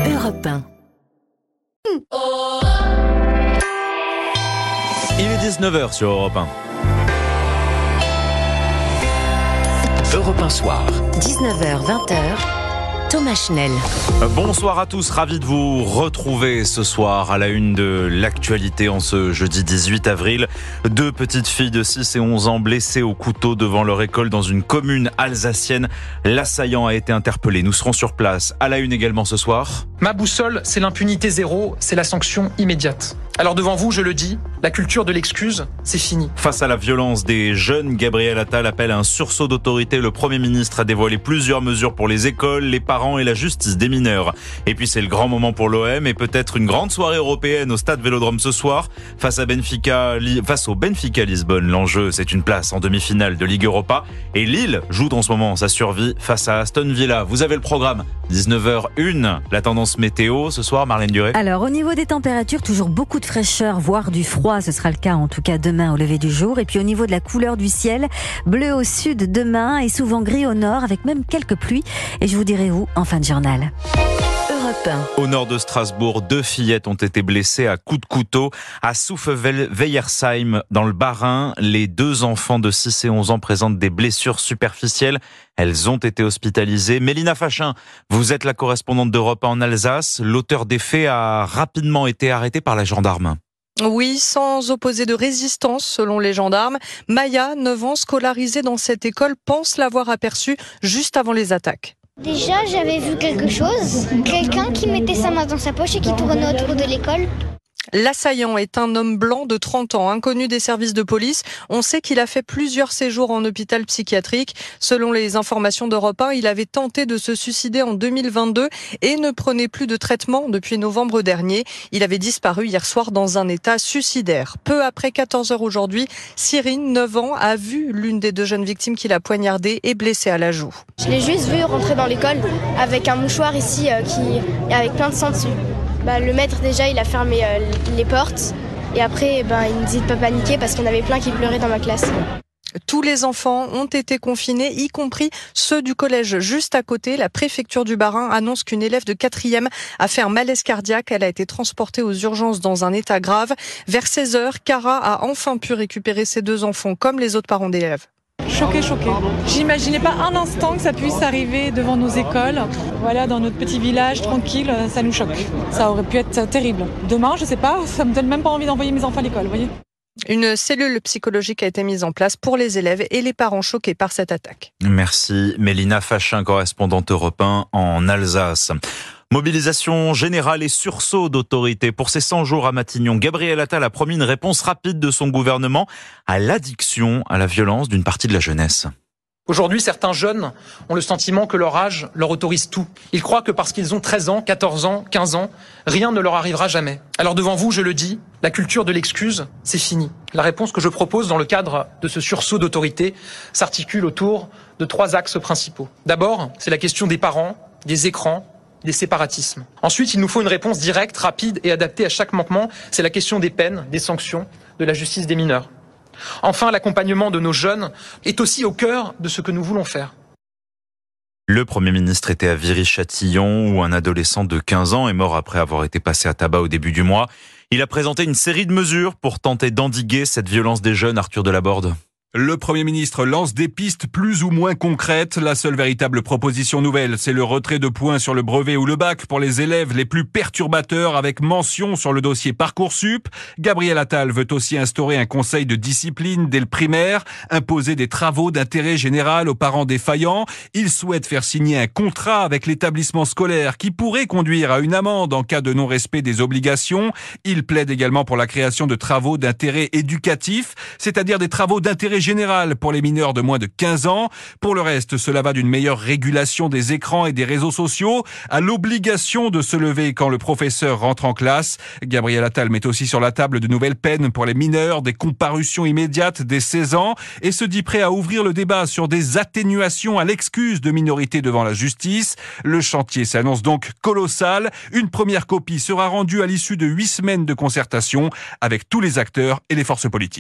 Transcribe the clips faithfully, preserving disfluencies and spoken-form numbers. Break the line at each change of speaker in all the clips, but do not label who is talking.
Europe un.
Il est dix-neuf heures sur Europe un.
Europe un soir. dix-neuf heures vingt. Thomas Schnell.
Bonsoir à tous, ravi de vous retrouver ce soir à la une de l'actualité en ce jeudi dix-huit avril. Deux petites filles de six et onze ans blessées au couteau devant leur école dans une commune alsacienne. L'assaillant a été interpellé. Nous serons sur place. À la une également ce soir.
Ma boussole, c'est l'impunité zéro, c'est la sanction immédiate. Alors devant vous, je le dis, la culture de l'excuse, c'est fini.
Face à la violence des jeunes, Gabriel Attal appelle à un sursaut d'autorité. Le Premier ministre a dévoilé plusieurs mesures pour les écoles, les parents et la justice des mineurs. Et puis c'est le grand moment pour l'O M et peut-être une grande soirée européenne au stade Vélodrome ce soir. Face à Benfica, face au Benfica Lisbonne, l'enjeu c'est une place en demi-finale de Ligue Europa. Et Lille joue en ce moment sa survie face à Aston Villa. Vous avez le programme, dix-neuf heures une, la tendance météo ce soir, Marlène Duré.
Alors au niveau des températures, toujours beaucoup de fraîcheur, voire du froid, ce sera le cas en tout cas demain au lever du jour. Et puis au niveau de la couleur du ciel, bleu au sud demain et souvent gris au nord avec même quelques pluies. Et je vous dirai où en fin de journal.
Europe un.
Au nord de Strasbourg, deux fillettes ont été blessées à coups de couteau à Souffevel-Weyersheim dans le Bas-Rhin. Les deux enfants de six et onze ans présentent des blessures superficielles. Elles ont été hospitalisées. Mélina Fachin, vous êtes la correspondante d'Europe un en Alsace. L'auteur des faits a rapidement été arrêté par la gendarme.
Oui, sans opposer de résistance, selon les gendarmes. Maya, neuf ans, scolarisée dans cette école, pense l'avoir aperçu juste avant les attaques.
Déjà, j'avais vu quelque chose, quelqu'un qui mettait sa main dans sa poche et qui tournait autour de l'école.
L'assaillant est un homme blanc de trente ans, inconnu des services de police. On sait qu'il a fait plusieurs séjours en hôpital psychiatrique. Selon les informations d'Europe un, il avait tenté de se suicider en deux mille vingt-deux et ne prenait plus de traitement depuis novembre dernier. Il avait disparu hier soir dans un état suicidaire. Peu après quatorze heures aujourd'hui, Cyrine, neuf ans, a vu l'une des deux jeunes victimes qu'il a poignardée et blessée à la joue.
Je l'ai juste vu rentrer dans l'école avec un mouchoir ici euh, qui, avec plein de sang dessus. Bah, le maître déjà il a fermé euh, les portes et après bah, il nous dit de pas paniquer parce qu'il y en avait plein qui pleuraient dans ma classe.
Tous les enfants ont été confinés, y compris ceux du collège juste à côté. La préfecture du Bas-Rhin annonce qu'une élève de quatrième a fait un malaise cardiaque. Elle a été transportée aux urgences dans un état grave. Vers seize heures, Cara a enfin pu récupérer ses deux enfants comme les autres parents d'élèves.
Choquée, choquée. J'imaginais pas un instant que ça puisse arriver devant nos écoles. Voilà, dans notre petit village, tranquille, ça nous choque. Ça aurait pu être terrible. Demain, je sais pas, ça me donne même pas envie d'envoyer mes enfants à l'école, vous voyez.
Une cellule psychologique a été mise en place pour les élèves et les parents choqués par cette attaque.
Merci Mélina Fachin, correspondante Europe un en Alsace. Mobilisation générale et sursaut d'autorité. Pour ces cent jours à Matignon, Gabriel Attal a promis une réponse rapide de son gouvernement à l'addiction à la violence d'une partie de la jeunesse.
Aujourd'hui, certains jeunes ont le sentiment que leur âge leur autorise tout. Ils croient que parce qu'ils ont treize ans, quatorze ans, quinze ans, rien ne leur arrivera jamais. Alors devant vous, je le dis, la culture de l'excuse, c'est fini. La réponse que je propose dans le cadre de ce sursaut d'autorité s'articule autour de trois axes principaux. D'abord, c'est la question des parents, des écrans, des séparatismes. Ensuite, il nous faut une réponse directe, rapide et adaptée à chaque manquement. C'est la question des peines, des sanctions, de la justice des mineurs. Enfin, l'accompagnement de nos jeunes est aussi au cœur de ce que nous voulons faire.
Le Premier ministre était à Viry-Châtillon où un adolescent de quinze ans est mort après avoir été passé à tabac au début du mois. Il a présenté une série de mesures pour tenter d'endiguer cette violence des jeunes, Arthur Delaborde.
Le Premier ministre lance des pistes plus ou moins concrètes. La seule véritable proposition nouvelle, c'est le retrait de points sur le brevet ou le bac pour les élèves les plus perturbateurs avec mention sur le dossier Parcoursup. Gabriel Attal veut aussi instaurer un conseil de discipline dès le primaire, imposer des travaux d'intérêt général aux parents défaillants. Il souhaite faire signer un contrat avec l'établissement scolaire qui pourrait conduire à une amende en cas de non-respect des obligations. Il plaide également pour la création de travaux d'intérêt éducatif, c'est-à-dire des travaux d'intérêt général pour les mineurs de moins de quinze ans. Pour le reste, cela va d'une meilleure régulation des écrans et des réseaux sociaux à l'obligation de se lever quand le professeur rentre en classe. Gabriel Attal met aussi sur la table de nouvelles peines pour les mineurs, des comparutions immédiates dès seize ans et se dit prêt à ouvrir le débat sur des atténuations à l'excuse de minorité devant la justice. Le chantier s'annonce donc colossal. Une première copie sera rendue à l'issue de huit semaines de concertation avec tous les acteurs et les forces politiques.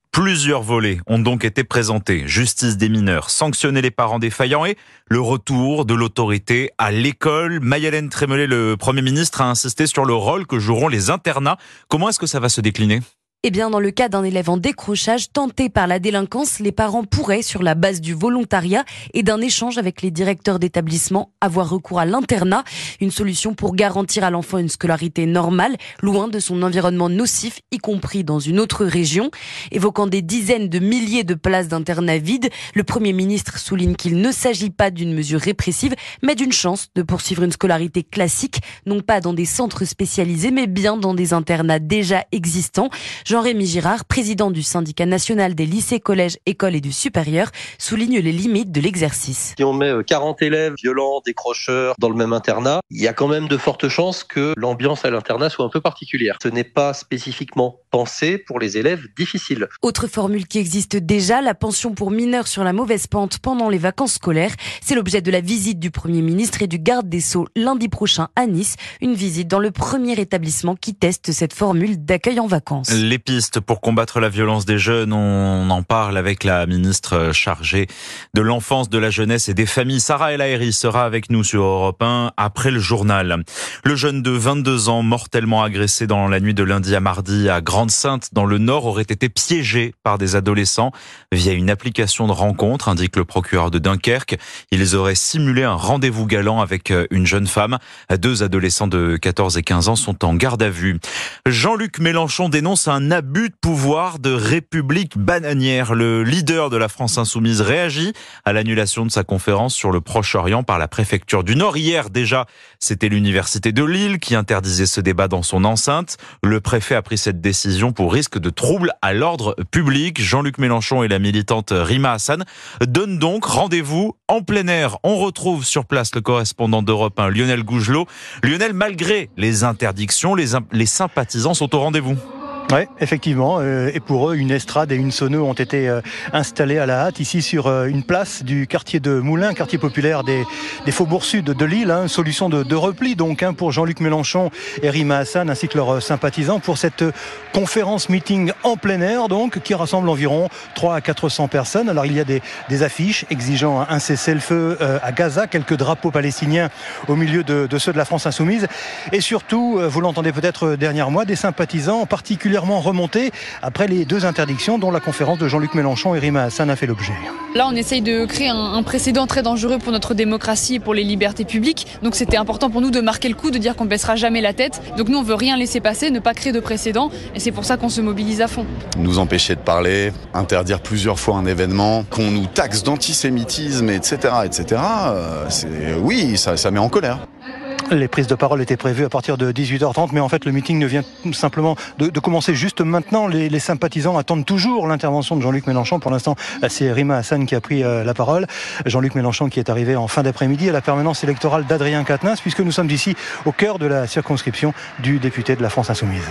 Plusieurs volets ont donc été présentés. Justice des mineurs, sanctionner les parents défaillants et le retour de l'autorité à l'école. Maï-Hélène Trémollet, le Premier ministre, a insisté sur le rôle que joueront les internats. Comment est-ce que ça va se décliner ?
Eh bien, dans le cas d'un élève en décrochage tenté par la délinquance, les parents pourraient, sur la base du volontariat et d'un échange avec les directeurs d'établissement, avoir recours à l'internat. Une solution pour garantir à l'enfant une scolarité normale, loin de son environnement nocif, y compris dans une autre région. Évoquant des dizaines de milliers de places d'internat vides, le Premier ministre souligne qu'il ne s'agit pas d'une mesure répressive, mais d'une chance de poursuivre une scolarité classique, non pas dans des centres spécialisés, mais bien dans des internats déjà existants. Jean-Rémy Girard, président du syndicat national des lycées, collèges, écoles et du supérieur, souligne les limites de l'exercice.
Si on met quarante élèves violents, décrocheurs dans le même internat, il y a quand même de fortes chances que l'ambiance à l'internat soit un peu particulière. Ce n'est pas spécifiquement pensé pour les élèves difficiles.
Autre formule qui existe déjà, la pension pour mineurs sur la mauvaise pente pendant les vacances scolaires. C'est l'objet de la visite du Premier ministre et du garde des Sceaux lundi prochain à Nice. Une visite dans le premier établissement qui teste cette formule d'accueil en vacances.
Les pistes pour combattre la violence des jeunes, on en parle avec la ministre chargée de l'enfance, de la jeunesse et des familles. Sarah El Haïry sera avec nous sur Europe un après le journal. Le jeune de vingt-deux ans, mortellement agressé dans la nuit de lundi à mardi à Grande-Synthe, dans le Nord, aurait été piégé par des adolescents via une application de rencontre, indique le procureur de Dunkerque. Ils auraient simulé un rendez-vous galant avec une jeune femme. Deux adolescents de quatorze et quinze ans sont en garde à vue. Jean-Luc Mélenchon dénonce un abus de pouvoir de République bananière. Le leader de la France Insoumise réagit à l'annulation de sa conférence sur le Proche-Orient par la préfecture du Nord. Hier déjà, c'était l'université de Lille qui interdisait ce débat dans son enceinte. Le préfet a pris cette décision pour risque de trouble à l'ordre public. Jean-Luc Mélenchon et la militante Rima Hassan donnent donc rendez-vous en plein air. On retrouve sur place le correspondant d'Europe un, Lionel Gougelot. Lionel, malgré les interdictions, les, les sympathisants sont au rendez-vous.
Oui, effectivement. Euh, et pour eux, une estrade et une sono ont été euh, installées à la hâte, ici sur euh, une place du quartier de Moulins, quartier populaire des, des faubourgs sud de Lille. Hein, solution de, de repli donc hein, pour Jean-Luc Mélenchon et Rima Hassan ainsi que leurs euh, sympathisants pour cette euh, conférence meeting en plein air donc qui rassemble environ trois à quatre cents personnes. Alors il y a des, des affiches exigeant un cessez-le-feu euh, à Gaza, quelques drapeaux palestiniens au milieu de, de ceux de la France Insoumise et surtout, euh, vous l'entendez peut-être dernièrement, mois, des sympathisants particulièrement remonté après les deux interdictions dont la conférence de Jean-Luc Mélenchon et Rima Hassan a fait l'objet.
Là, on essaye de créer un, un précédent très dangereux pour notre démocratie et pour les libertés publiques. Donc c'était important pour nous de marquer le coup, de dire qu'on ne baissera jamais la tête. Donc nous, on veut rien laisser passer, ne pas créer de précédent. Et c'est pour ça qu'on se mobilise à fond.
Nous empêcher de parler, interdire plusieurs fois un événement, qu'on nous taxe d'antisémitisme, et cetera, et cetera. Euh, c'est, oui, ça, ça met en colère.
Les prises de parole étaient prévues à partir de dix-huit heures trente, mais en fait le meeting ne vient simplement de, de commencer juste maintenant. Les, les sympathisants attendent toujours l'intervention de Jean-Luc Mélenchon. Pour l'instant, c'est Rima Hassan qui a pris euh, la parole. Jean-Luc Mélenchon qui est arrivé en fin d'après-midi à la permanence électorale d'Adrien Quatennens, puisque nous sommes ici au cœur de la circonscription du député de la France Insoumise.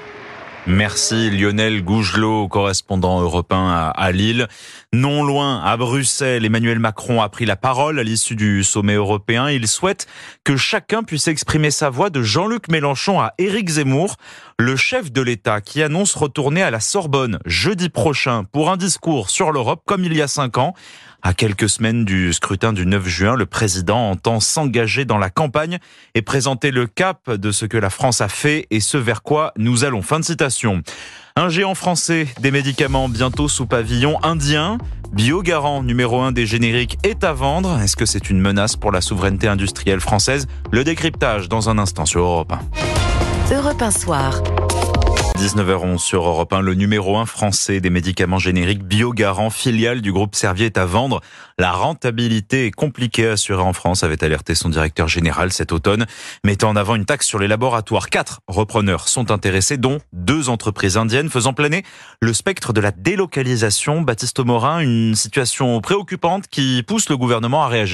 Merci Lionel Gougelot, correspondant Europe un à, à Lille. Non loin, à Bruxelles, Emmanuel Macron a pris la parole à l'issue du sommet européen. Il souhaite que chacun puisse exprimer sa voix, de Jean-Luc Mélenchon à Éric Zemmour, le chef de l'État qui annonce retourner à la Sorbonne jeudi prochain pour un discours sur l'Europe comme il y a cinq ans. À quelques semaines du scrutin du neuf juin, le président entend s'engager dans la campagne et présenter le cap de ce que la France a fait et ce vers quoi nous allons. Fin de citation. Un géant français des médicaments bientôt sous pavillon indien. Biogarant, numéro un des génériques, est à vendre. Est-ce que c'est une menace pour la souveraineté industrielle française ? Le décryptage dans un instant sur Europe un.
Europe un soir.
dix-neuf heures onze sur Europe un, le numéro un français des médicaments génériques Biogarant, filiale du groupe Servier, est à vendre. La rentabilité est compliquée à assurer en France, avait alerté son directeur général cet automne, mettant en avant une taxe sur les laboratoires. Quatre repreneurs sont intéressés, dont deux entreprises indiennes, faisant planer le spectre de la délocalisation. Baptiste Morin, une situation préoccupante qui pousse le gouvernement à réagir.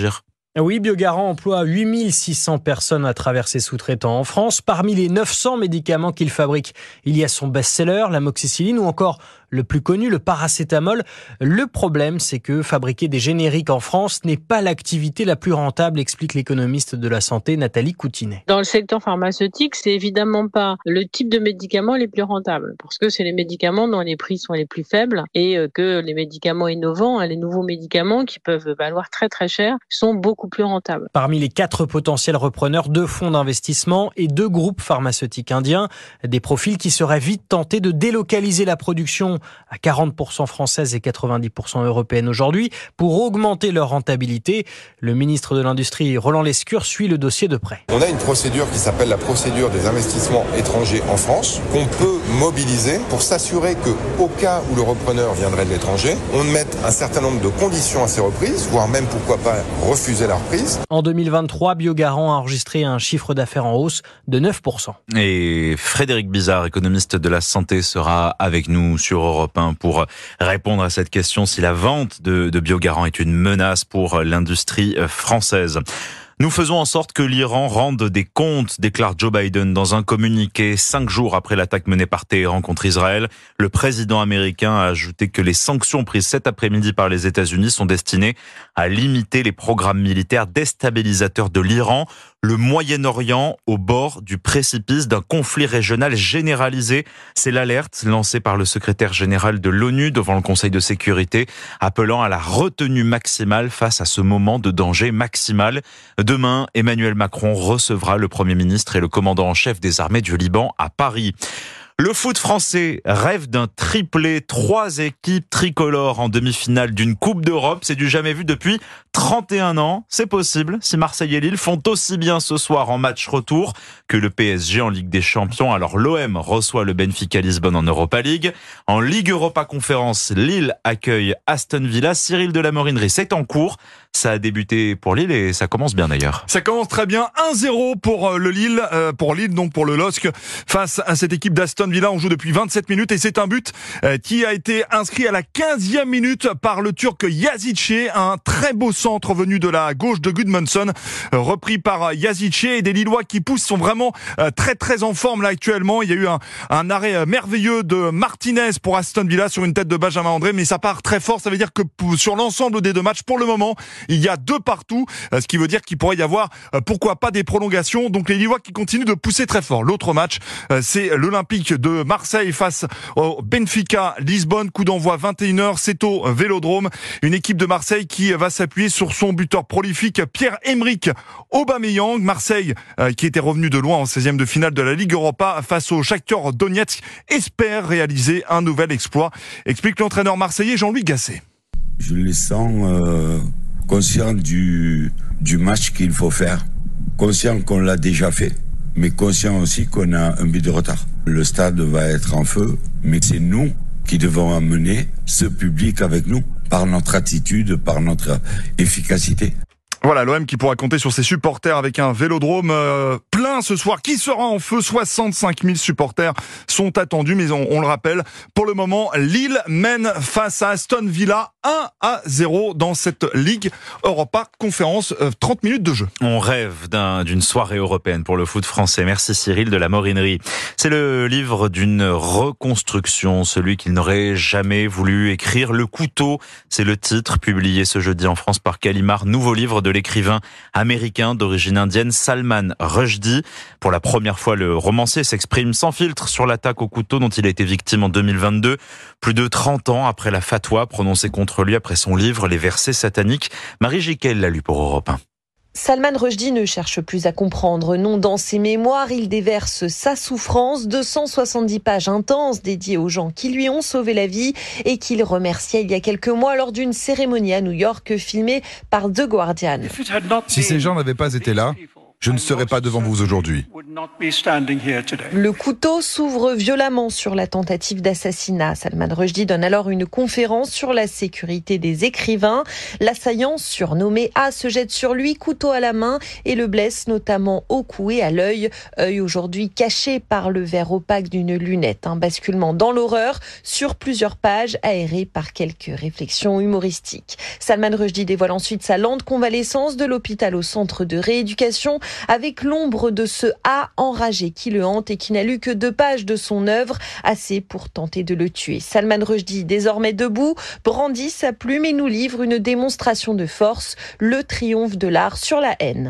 Oui, Biogarant emploie huit mille six cents personnes à travers ses sous-traitants en France. Parmi les neuf cents médicaments qu'il fabrique, il y a son best-seller, l'amoxicilline, ou encore le plus connu, le paracétamol. Le problème, c'est que fabriquer des génériques en France n'est pas l'activité la plus rentable, explique l'économiste de la santé Nathalie Coutinet.
Dans le secteur pharmaceutique, c'est évidemment pas le type de médicaments les plus rentables, parce que c'est les médicaments dont les prix sont les plus faibles et que les médicaments innovants, les nouveaux médicaments qui peuvent valoir très très cher, sont beaucoup plus rentables.
Parmi les quatre potentiels repreneurs, deux fonds d'investissement et deux groupes pharmaceutiques indiens, des profils qui seraient vite tentés de délocaliser la production à quarante pour cent française et quatre-vingt-dix pour cent européenne aujourd'hui pour augmenter leur rentabilité. Le ministre de l'Industrie, Roland Lescure, suit le dossier de près.
On a une procédure qui s'appelle la procédure des investissements étrangers en France qu'on peut mobiliser pour s'assurer qu'au cas où le repreneur viendrait de l'étranger, on mette un certain nombre de conditions à ces reprises, voire même pourquoi pas refuser la reprise.
En deux mille vingt-trois, Biogarant a enregistré un chiffre d'affaires en hausse de neuf pour cent.
Et Frédéric Bizard, économiste de la santé, sera avec nous sur Europe un pour répondre à cette question si la vente de, de Biogarant est une menace pour l'industrie française. Nous faisons en sorte que l'Iran rende des comptes, déclare Joe Biden dans un communiqué cinq jours après l'attaque menée par Téhéran contre Israël. Le président américain a ajouté que les sanctions prises cet après-midi par les États-Unis sont destinées à limiter les programmes militaires déstabilisateurs de l'Iran. Le Moyen-Orient au bord du précipice d'un conflit régional généralisé. C'est l'alerte lancée par le secrétaire général de l'ONU devant le Conseil de sécurité, appelant à la retenue maximale face à ce moment de danger maximal. Demain, Emmanuel Macron recevra le Premier ministre et le commandant en chef des armées du Liban à Paris. Le foot français rêve d'un triplé, trois équipes tricolores en demi-finale d'une Coupe d'Europe. C'est du jamais vu depuis trente et un ans. C'est possible si Marseille et Lille font aussi bien ce soir en match retour que le P S G en Ligue des Champions. Alors l'O M reçoit le Benfica Lisbonne en Europa League. En Ligue Europa Conférence, Lille accueille Aston Villa. Cyril de la Morinerie, c'est en cours. Ça a débuté pour Lille et ça commence bien d'ailleurs.
Ça commence très bien. un zéro pour le Lille, euh, pour Lille, donc pour le L O S C face à cette équipe d'Aston Villa. On joue depuis vingt-sept minutes et c'est un but euh, qui a été inscrit à la quinzième minute par le Turc Yazice. Un très beau centre venu de la gauche de Gudmundsson, euh, repris par Yazice, et des Lillois qui poussent sont vraiment euh, très très en forme là actuellement. Il y a eu un, un arrêt merveilleux de Martinez pour Aston Villa sur une tête de Benjamin André, mais ça part très fort. Ça veut dire que sur l'ensemble des deux matchs, pour le moment, il y a deux partout, ce qui veut dire qu'il pourrait y avoir, pourquoi pas, des prolongations. Donc les Lillois qui continuent de pousser très fort. L'autre match, c'est l'Olympique de Marseille face au Benfica Lisbonne. Coup d'envoi vingt et une heures, c'est au Vélodrome. Une équipe de Marseille qui va s'appuyer sur son buteur prolifique, Pierre-Emerick Aubameyang. Marseille, qui était revenu de loin en seizième de finale de la Ligue Europa face au Shakhtar Donetsk, espère réaliser un nouvel exploit, explique l'entraîneur marseillais Jean-Louis Gasset.
Je le sens euh, conscient du, du match qu'il faut faire, conscient qu'on l'a déjà fait, mais conscient aussi qu'on a un but de retard. Le stade va être en feu, mais c'est nous qui devons amener ce public avec nous, par notre attitude, par notre efficacité.
Voilà, l'O M qui pourra compter sur ses supporters avec un Vélodrome euh, plein ce soir, qui sera en feu. soixante-cinq mille supporters sont attendus, mais on, on le rappelle, pour le moment, Lille mène face à Aston Villa un à zéro dans cette Ligue Europa Conférence, euh, trente minutes de jeu.
On rêve d'un, d'une soirée européenne pour le foot français. Merci Cyril de la Morinerie. C'est le livre d'une reconstruction, celui qu'il n'aurait jamais voulu écrire. Le couteau, c'est le titre, publié ce jeudi en France par Gallimard, nouveau livre de de l'écrivain américain d'origine indienne Salman Rushdie. Pour la première fois, le romancier s'exprime sans filtre sur l'attaque au couteau dont il a été victime en deux mille vingt-deux, plus de trente ans après la fatwa prononcée contre lui après son livre Les versets sataniques. Marie Jiquel l'a lu pour Europe un.
Salman Rushdie ne cherche plus à comprendre. Non, dans ses mémoires, il déverse sa souffrance, deux cent soixante-dix pages intenses dédiées aux gens qui lui ont sauvé la vie et qu'il remerciait il y a quelques mois lors d'une cérémonie à New York filmée par The Guardian.
Si ces gens n'avaient pas été là,
je ne serais pas devant vous aujourd'hui.
Le couteau s'ouvre violemment sur la tentative d'assassinat. Salman Rushdie donne alors une conférence sur la sécurité des écrivains. L'assaillant, surnommé A, se jette sur lui, couteau à la main, et le blesse notamment au cou et à l'œil. Œil aujourd'hui caché par le verre opaque d'une lunette. Un basculement dans l'horreur sur plusieurs pages, aéré par quelques réflexions humoristiques. Salman Rushdie dévoile ensuite sa lente convalescence de l'hôpital au centre de rééducation, avec l'ombre de ce A enragé qui le hante et qui n'a lu que deux pages de son œuvre, assez pour tenter de le tuer. Salman Rushdie, désormais debout, brandit sa plume et nous livre une démonstration de force, le triomphe de l'art sur la haine.